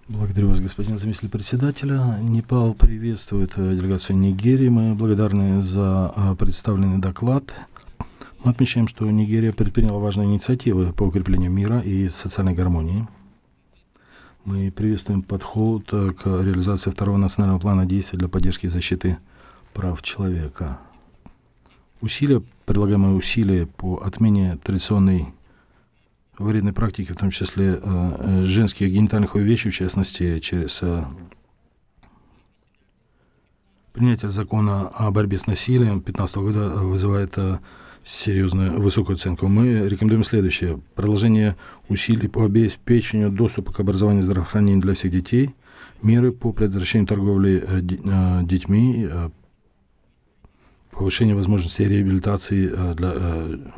Благодарю вас, господин заместитель председателя. Непал приветствует делегацию Нигерии. Мы благодарны за представленный доклад. Мы отмечаем, что Нигерия предприняла важные инициативы по укреплению мира и социальной гармонии. Мы приветствуем подход к реализации второго национального плана действий для поддержки и защиты прав человека. Предлагаемые усилия по отмене традиционной вредной практики, в том числе женских генитальных увечий, в частности, через принятие закона о борьбе с насилием 2015 года вызывает серьезную высокую оценку. Мы рекомендуем следующее. Продолжение усилий по обеспечению доступа к образованию и здравоохранению для всех детей, меры по предотвращению торговли детьми, повышение возможностей реабилитации для